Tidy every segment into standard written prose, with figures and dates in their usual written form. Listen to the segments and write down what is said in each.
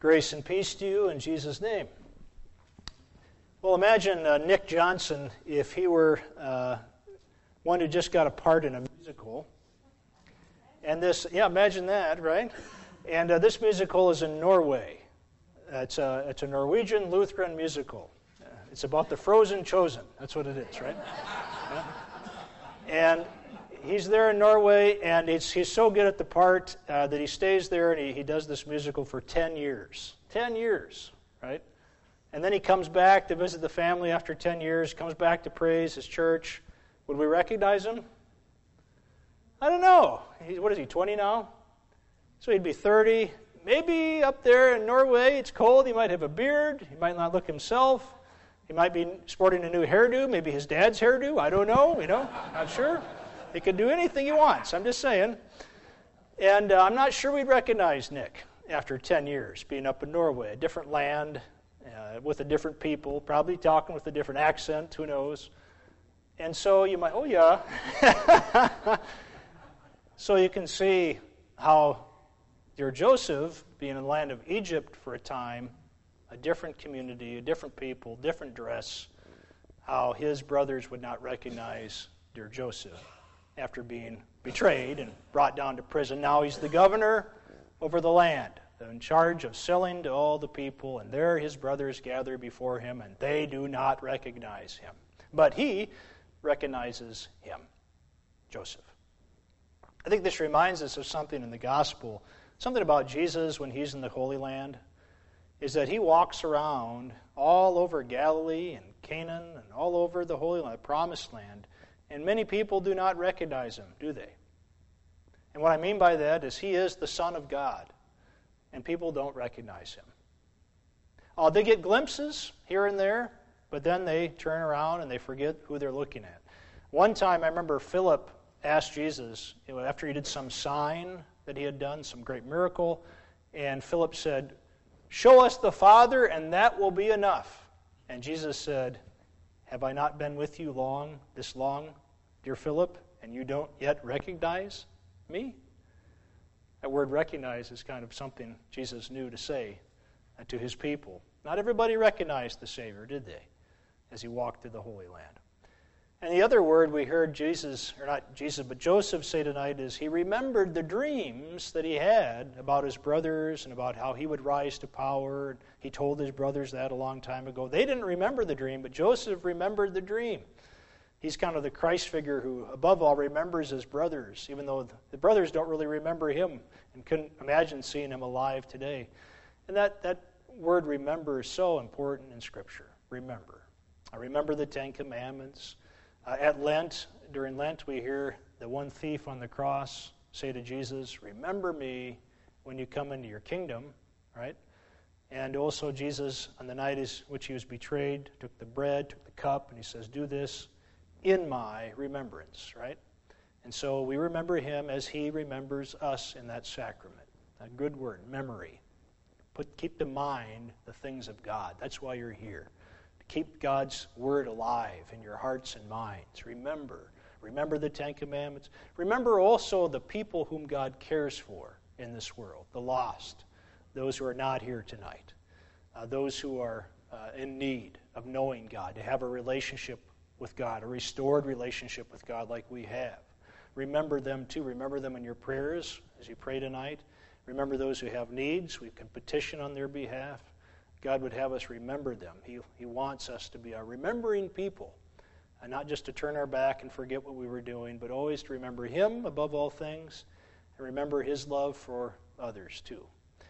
Grace and peace to you in Jesus' name. Well, imagine Nick Johnson if he were one who just got a part in a musical. And imagine that, right? And this musical is in Norway. It's a Norwegian Lutheran musical. It's about the frozen chosen. That's what it is, right? Yeah. And he's there in Norway, and he's so good at the part that he stays there, and he does this musical for 10 years. 10 years, right? And then he comes back to visit the family after 10 years, comes back to praise his church. Would we recognize him? I don't know. What is he, 20 now? So he'd be 30. Maybe up there in Norway, it's cold. He might have a beard. He might not look himself. He might be sporting a new hairdo, maybe his dad's hairdo. I don't know, not sure. He could do anything he wants, I'm just saying. And I'm not sure we'd recognize Nick after 10 years being up in Norway, a different land, with a different people, probably talking with a different accent, who knows. And so you might, oh yeah. So you can see how dear Joseph, being in the land of Egypt for a time, a different community, a different people, different dress, how his brothers would not recognize dear Joseph after being betrayed and brought down to prison. Now he's the governor over the land, in charge of selling to all the people, and there his brothers gather before him, and they do not recognize him. But he recognizes him, Joseph. I think this reminds us of something in the gospel, something about Jesus when he's in the Holy Land, is that he walks around all over Galilee and Canaan and all over the Holy Land, the Promised Land, and many people do not recognize him, do they? And what I mean by that is he is the Son of God, and people don't recognize him. They get glimpses here and there, but then they turn around and they forget who they're looking at. One time I remember Philip asked Jesus, after he did some sign that he had done, some great miracle, and Philip said, "Show us the Father, and that will be enough." And Jesus said, "Have I not been with you this long, dear Philip, and you don't yet recognize me?" That word recognize is kind of something Jesus knew to say to his people. Not everybody recognized the Savior, did they, as he walked through the Holy Land? And the other word we heard Joseph say tonight is he remembered the dreams that he had about his brothers and about how he would rise to power. He told his brothers that a long time ago. They didn't remember the dream, but Joseph remembered the dream. He's kind of the Christ figure who, above all, remembers his brothers, even though the brothers don't really remember him and couldn't imagine seeing him alive today. And that word remember is so important in Scripture. Remember. I remember the Ten Commandments. At Lent, during Lent, we hear the one thief on the cross say to Jesus, "Remember me when you come into your kingdom," right? And also Jesus, on the night which he was betrayed, took the bread, took the cup, and he says, "Do this in my remembrance," right? And so we remember him as he remembers us in that sacrament. A good word, memory. Keep to mind the things of God. That's why you're here. Keep God's Word alive in your hearts and minds. Remember the Ten Commandments. Remember also the people whom God cares for in this world, the lost, those who are not here tonight, those who are in need of knowing God, to have a relationship with God, a restored relationship with God like we have. Remember them too. Remember them in your prayers as you pray tonight. Remember those who have needs. We can petition on their behalf. God would have us remember them. He wants us to be a remembering people, and not just to turn our back and forget what we were doing, but always to remember him above all things, and remember his love for others too.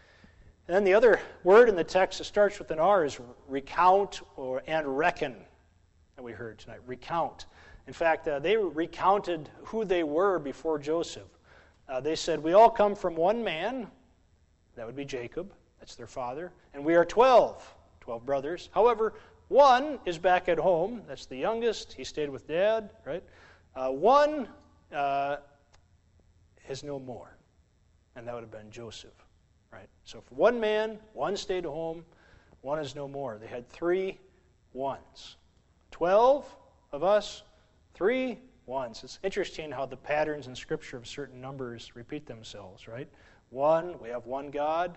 And then the other word in the text that starts with an R is recount and reckon, that we heard tonight. Recount. In fact, they recounted who they were before Joseph. They said, "We all come from one man," that would be Jacob. That's their father. "And we are 12 brothers. However, one is back at home. That's the youngest. He stayed with Dad, right? One is no more." And that would have been Joseph, right? So for one man, one stayed at home, one is no more. They had 3 ones. 12 of us, 3 ones. It's interesting how the patterns in Scripture of certain numbers repeat themselves, right? 1, we have one God.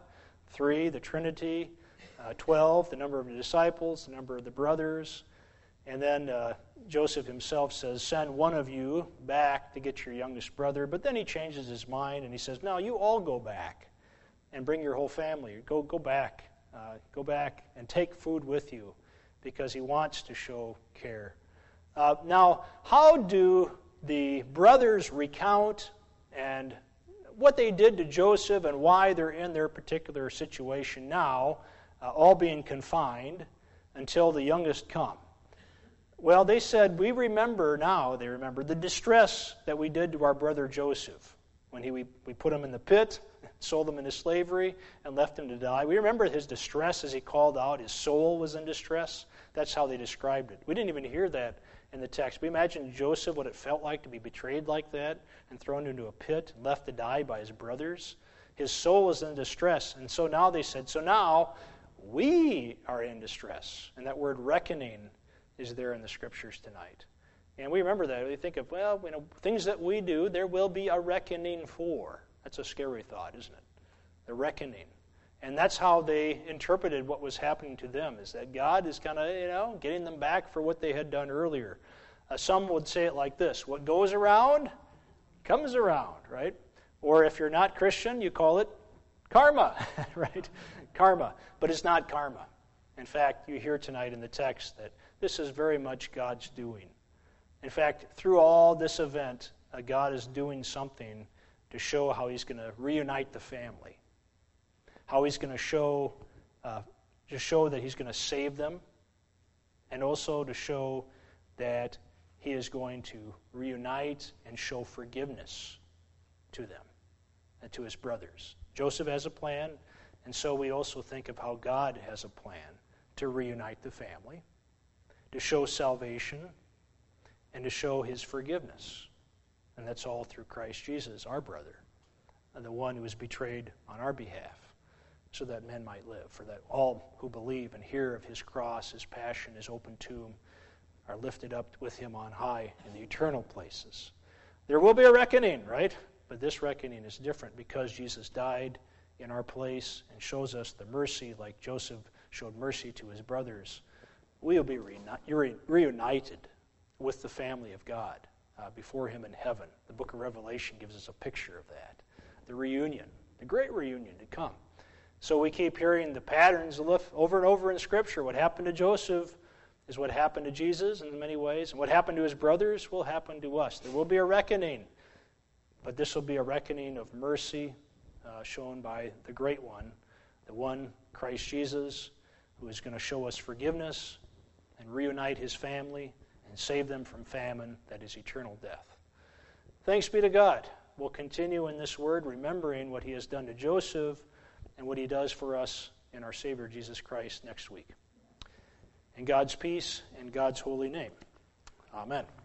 3, the Trinity. 12, the number of the disciples, the number of the brothers. And then Joseph himself says, send one of you back to get your youngest brother. But then he changes his mind and he says, no, you all go back and bring your whole family. Go back. Go back and take food with you, because he wants to show care. Now, how do the brothers recount and what they did to Joseph and why they're in their particular situation now, all being confined until the youngest come? Well, they said, we remember now, they remember the distress that we did to our brother Joseph when we put him in the pit, sold him into slavery, and left him to die. We remember his distress as he called out. His soul was in distress. That's how they described it. We didn't even hear that in the text. We imagine Joseph, what it felt like to be betrayed like that and thrown into a pit and left to die by his brothers. His soul was in distress. And so now they said, so now we are in distress. And that word reckoning is there in the Scriptures tonight. And we remember that. We think of, well, things that we do, there will be a reckoning for. That's a scary thought, isn't it? The reckoning. And that's how they interpreted what was happening to them, is that God is kind of, getting them back for what they had done earlier. Some would say it like this: what goes around comes around, right? Or if you're not Christian, you call it karma, right? Karma. But it's not karma. In fact, you hear tonight in the text that this is very much God's doing. In fact, through all this event, God is doing something to show how he's going to reunite the family, how he's going to show that he's going to save them, and also to show that he is going to reunite and show forgiveness to them and to his brothers. Joseph has a plan, and so we also think of how God has a plan to reunite the family, to show salvation, and to show his forgiveness. And that's all through Christ Jesus, our brother, and the one who was betrayed on our behalf, so that men might live, for that all who believe and hear of his cross, his passion, his open tomb, are lifted up with him on high in the eternal places. There will be a reckoning, right? But this reckoning is different because Jesus died in our place and shows us the mercy like Joseph showed mercy to his brothers. We will be reunited with the family of God before him in heaven. The book of Revelation gives us a picture of that. The reunion, the great reunion to come. So we keep hearing the patterns over and over in Scripture. What happened to Joseph is what happened to Jesus in many ways, and what happened to his brothers will happen to us. There will be a reckoning, but this will be a reckoning of mercy shown by the Great One, the one, Christ Jesus, who is going to show us forgiveness and reunite his family and save them from famine, that is eternal death. Thanks be to God. We'll continue in this word, remembering what he has done to Joseph and what he does for us in our Savior Jesus Christ next week. In God's peace and God's holy name. Amen.